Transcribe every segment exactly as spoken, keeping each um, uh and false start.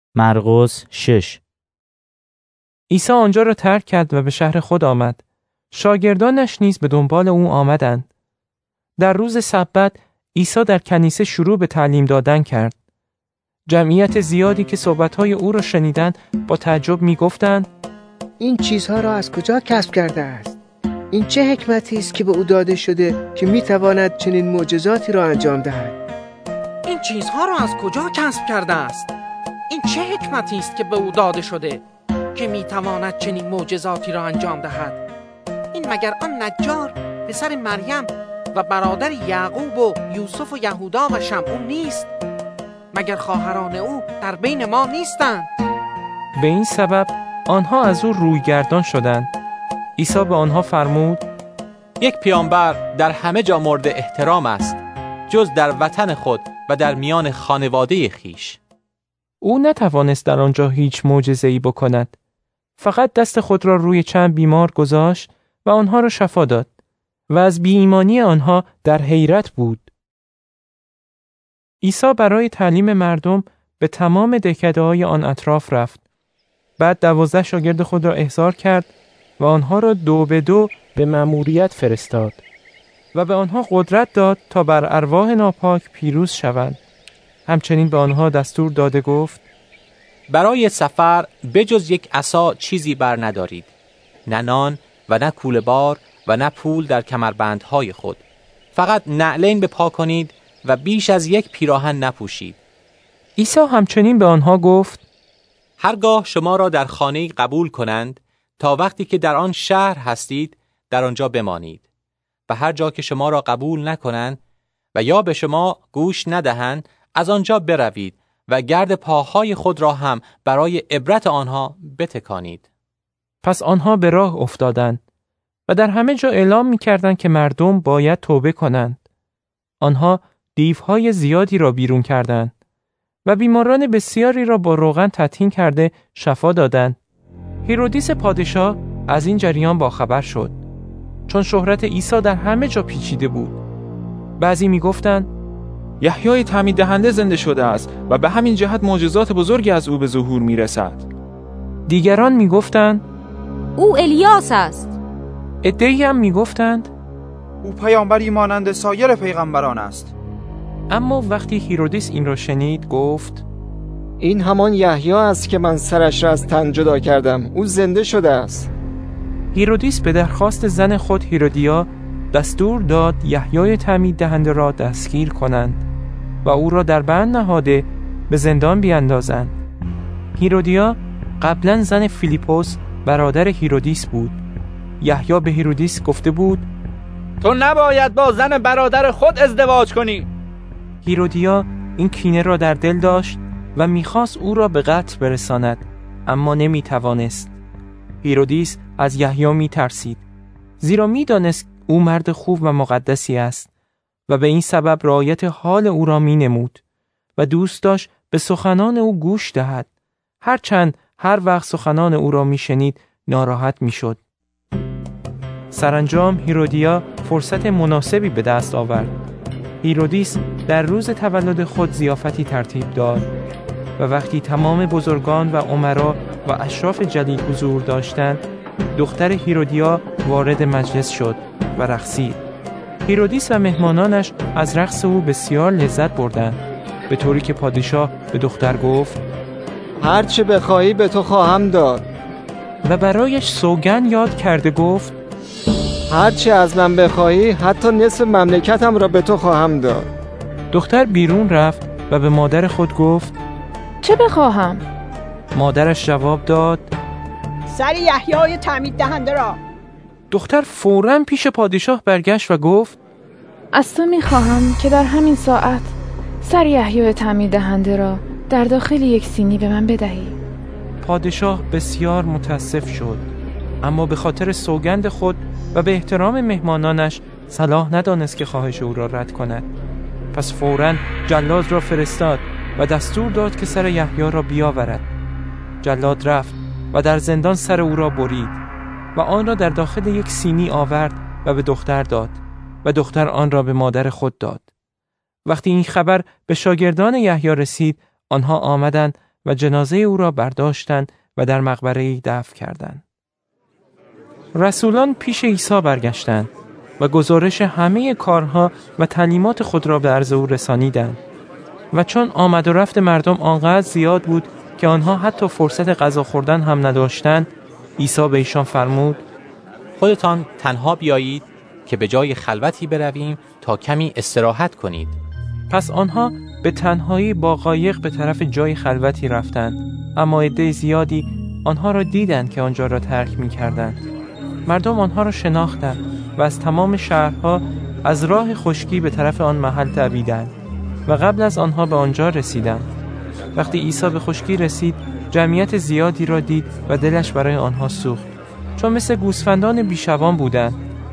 مرقس شش. عیسی آنجا را ترک کرد و به شهر خود آمد. شاگردانش نیز به دنبال او آمدند. در روز سبت عیسی در کنیسه شروع به تعلیم دادن کرد. جمعیت زیادی که صحبت‌های او را شنیدند با تعجب می‌گفتند: این چیزها را از کجا کسب کرده است؟ این چه حکمتی است که به او داده شده که می‌تواند چنین معجزاتی را انجام دهد؟ این چیزها را از کجا کسب کرده است؟ این چه حکمتی است که به او داده شده که می‌تواند چنین معجزاتی را انجام دهد؟ این مگر آن نجار پسر مریم و برادر یعقوب و یوسف و یهودا و شمعون نیست؟ مگر خواهران او در بین ما نیستند؟ به این سبب آنها از او روی گردان شدند. عیسی به آنها فرمود: یک پیامبر در همه جا مورد احترام است، جز در وطن خود و در میان خانواده خیش. او نتوانست در آنجا هیچ معجزه‌ای بکند. فقط دست خود را روی چند بیمار گذاشت و آنها را شفا داد و از بی‌ایمانی آنها در حیرت بود. عیسی برای تعلیم مردم به تمام دهکده‌های آن اطراف رفت. بعد دوازده شاگرد خود را احضار کرد و آنها را دو به دو به مأموریت فرستاد و به آنها قدرت داد تا بر ارواح ناپاک پیروز شوند. همچنین به آنها دستور داده گفت: برای سفر بجز یک عصا چیزی بر ندارید، نه نان و نه کوله بار و نه پول در کمربندهای خود. فقط نعلین به پا کنید و بیش از یک پیراهن نپوشید. عیسی همچنین به آنها گفت: هرگاه شما را در خانه‌ای قبول کنند، تا وقتی که در آن شهر هستید در آنجا بمانید. و هر جا که شما را قبول نکنند و یا به شما گوش ندهند، از آنجا بروید و گرد پاهای خود را هم برای عبرت آنها بتکانید. پس آنها به راه افتادند و در همه جا اعلام می‌کردند که مردم باید توبه کنند. آنها دیوهای زیادی را بیرون کردند و بیماران بسیاری را با روغن تطهین کرده شفا دادند. هیرودیس پادشاه از این جریان باخبر شد، چون شهرت عیسی در همه جا پیچیده بود. بعضی می‌گفتند: یحیای تعمید دهنده زنده شده است و به همین جهت معجزات بزرگی از او به ظهور می‌رسد. دیگران می‌گفتند: او الیاس است. عده‌ای هم می‌گفتند: او پیامبری مانند سایر پیغمبران است. اما وقتی هیرودیس این را شنید گفت: این همان یحیی است که من سرش را از تن جدا کردم. او زنده شده است. هیرودیس به درخواست زن خود هیرودیا دستور داد یحیای تعمید دهنده را دستگیر کنند و او را در بند نهاده به زندان بیاندازند. هیرودیا قبلا زن فیلیپوس برادر هیرودیس بود. یحیی به هیرودیس گفته بود: تو نباید با زن برادر خود ازدواج کنی. هیرودیا این کینه را در دل داشت و میخواست او را به قتل برساند، اما نمیتوانست. هیرودیس از یحیی میترسید، زیرا میدانست او مرد خوب و مقدسی است و به این سبب رعایت حال او را مینمود و دوست داشت به سخنان او گوش دهد، هرچند هر وقت سخنان او را میشنید ناراحت میشد. سرانجام هیرودیا فرصت مناسبی به دست آورد. هیرودیس در روز تولد خود ضیافتی ترتیب داد و وقتی تمام بزرگان و امرا و اشراف جلیل حضور داشتند، دختر هیرودیا وارد مجلس شد و رقصید. هیرودیس و مهمانانش از رقص او بسیار لذت بردند، به طوری که پادشاه به دختر گفت: هر چه بخواهی به تو خواهم داد. و برایش سوگند یاد کرده گفت: هر چه از من بخواهی حتی نصف مملکتم را به تو خواهم داد. دختر بیرون رفت و به مادر خود گفت: چه بخواهم؟ مادرش جواب داد: سر یحیای تعمید دهنده را. دختر فوراً پیش پادشاه برگشت و گفت: از تو میخواهم که در همین ساعت سر یحیای تعمید دهنده را در داخل یک سینی به من بدهی. پادشاه بسیار متاسف شد، اما به خاطر سوگند خود و به احترام مهمانانش صلاح ندانست که خواهش او را رد کند. پس فوراً جلاد را فرستاد و دستور داد که سر یحیی را بیاورد. جلاد رفت و در زندان سر او را برید و آن را در داخل یک سینی آورد و به دختر داد و دختر آن را به مادر خود داد. وقتی این خبر به شاگردان یحیی رسید، آنها آمدند و جنازه او را برداشتند و در مقبره دفن کردند. رسولان پیش عیسی برگشتند و گزارش همه کارها و تعلیمات خود را به عرض او رسانیدند. و چون آمد و رفت مردم آنقدر زیاد بود که آنها حتی فرصت غذا خوردن هم نداشتند، عیسی به ایشان فرمود: خودتان تنها بیایید که به جای خلوتی برویم تا کمی استراحت کنید. پس آنها به تنهایی با قایق به طرف جای خلوتی رفتند، اما عده زیادی آنها را دیدند که آنجا را ترک می کردند. مردم آنها را شناختند و از تمام شهرها از راه خشکی به طرف آن محل دویدند و قبل از آنها به آنجا رسیدند. وقتی عیسی به خشکی رسید، جمعیت زیادی را دید و دلش برای آنها سوخت، چون مثل گوسفندان بیشوان بودند.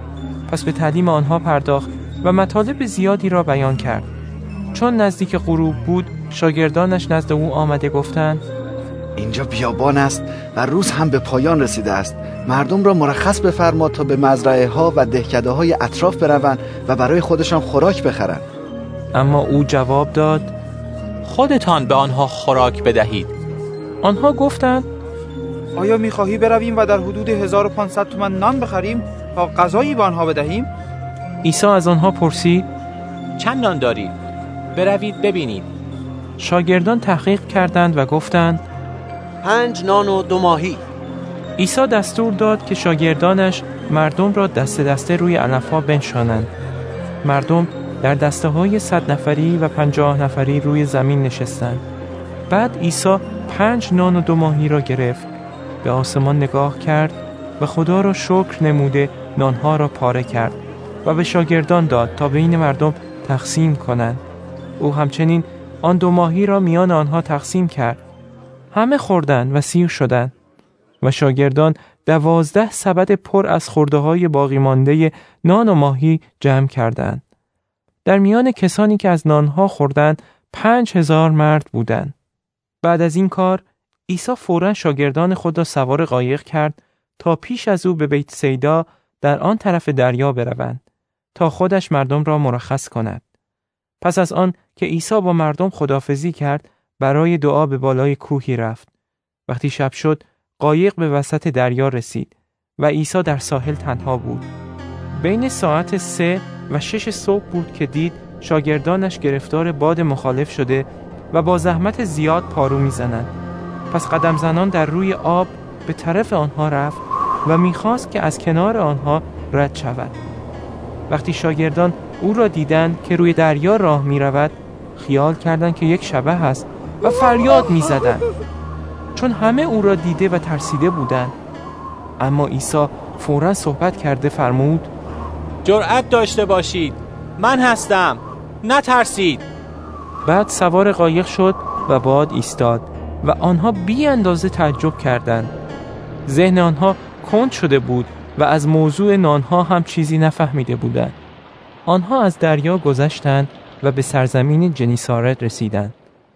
پس به تعلیم آنها پرداخت و مطالب زیادی را بیان کرد. چون نزدیک غروب بود، شاگردانش نزد او آمده گفتند: اینجا بیابان است و روز هم به پایان رسیده است. مردم را مرخص بفرما تا به مزرعه ها و دهکده های اطراف بروند و برای خودشان خوراک بخرند. اما او جواب داد: خودتان به آنها خوراک بدهید. آنها گفتند: آیا می‌خواهی برویم و در حدود هزار و پانصد تومان نان بخریم تا غذایی به آنها بدهیم؟ عیسی از آنها پرسید: چند نان دارید؟ بروید ببینید. شاگردان تحقیق کردند و گفتند: پنج نان و دو ماهی. عیسی دستور داد که شاگردانش مردم را دسته دسته روی علف‌ها بنشانند. مردم در دسته های صد نفری و پنجاه نفری روی زمین نشستند. بعد عیسی پنج نان و دو ماهی را گرفت، به آسمان نگاه کرد و خدا را شکر نموده نانها را پاره کرد و به شاگردان داد تا بین مردم تقسیم کنند. او همچنین آن دو ماهی را میان آنها تقسیم کرد. همه خوردند و سیر شدند و شاگردان دوازده سبد پر از خورده های باقی مانده نان و ماهی جمع کردند. در میان کسانی که از نانها خوردند پنج هزار مرد بودند. بعد از این کار عیسی فوراً شاگردان خود را سوار قایق کرد تا پیش از او به بیت سیدا در آن طرف دریا بروند تا خودش مردم را مرخص کند. پس از آن که عیسی با مردم خداحافظی کرد، برای دعا به بالای کوهی رفت. وقتی شب شد، قایق به وسط دریا رسید و عیسی در ساحل تنها بود. بین ساعت سه و شش صبح بود که دید شاگردانش گرفتار باد مخالف شده و با زحمت زیاد پارو میزنند. پس قدم زنان در روی آب به طرف آنها رفت و میخواست که از کنار آنها رد شود. وقتی شاگردان او را دیدند که روی دریا راه میرود، خیال کردند که یک شبح است و فریاد میزدند، چون همه او را دیده و ترسیده بودند. اما عیسی فوراً صحبت کرده فرمود: جرأت داشته باشید، من هستم، نترسید. بعد سوار قایق شد و باد ایستاد و آنها بی اندازه تعجب کردند. ذهن آنها کند شده بود و از موضوع نانها هم چیزی نفهمیده بودند. آنها از دریا گذشتند و به سرزمین جنیسارت رسیدند.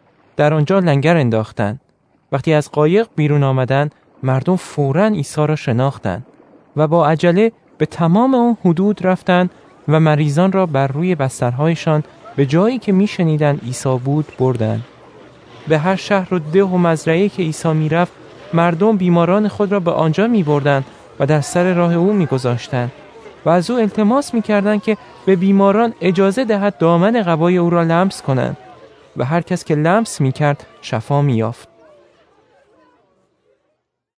در آنجا لنگر انداختند. وقتی از قایق بیرون آمدند، مردم فوراً عیسی را شناختند و با عجله به تمام آن حدود رفتند و مریضان را بر روی بسترهایشان به جایی که میشنیدند عیسی بود بردند. به هر شهر و ده و مزرعه‌ای که عیسی میرفت، مردم بیماران خود را به آنجا میبردند و در سر راه او میگذاشتند و از او التماس میکردند که به بیماران اجازه دهد دامن قبای او را لمس کنند و هر کس که لمس میکرد شفا میافت.